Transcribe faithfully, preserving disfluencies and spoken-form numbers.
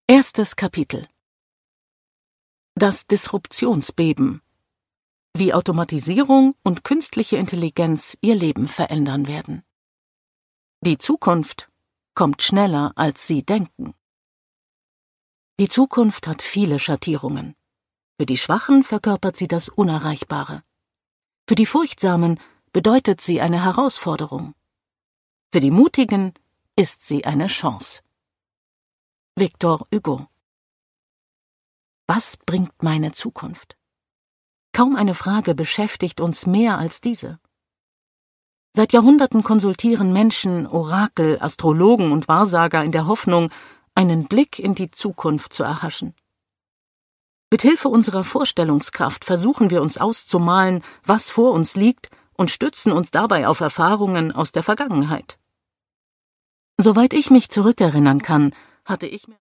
Erstes Kapitel: Das Disruptionsbeben. Wie Automatisierung und künstliche Intelligenz ihr Leben verändern werden. Die Zukunft kommt schneller, als Sie denken. Die Zukunft hat viele Schattierungen. Für die Schwachen verkörpert sie das Unerreichbare. Für die Furchtsamen bedeutet sie eine Herausforderung. Für die Mutigen ist sie eine Chance. Victor Hugo. Was bringt meine Zukunft? Kaum eine Frage beschäftigt uns mehr als diese. Seit Jahrhunderten konsultieren Menschen, Orakel, Astrologen und Wahrsager in der Hoffnung, einen Blick in die Zukunft zu erhaschen. Mit Hilfe unserer Vorstellungskraft versuchen wir uns auszumalen, was vor uns liegt, und stützen uns dabei auf Erfahrungen aus der Vergangenheit. Soweit ich mich zurückerinnern kann, hatte ich mir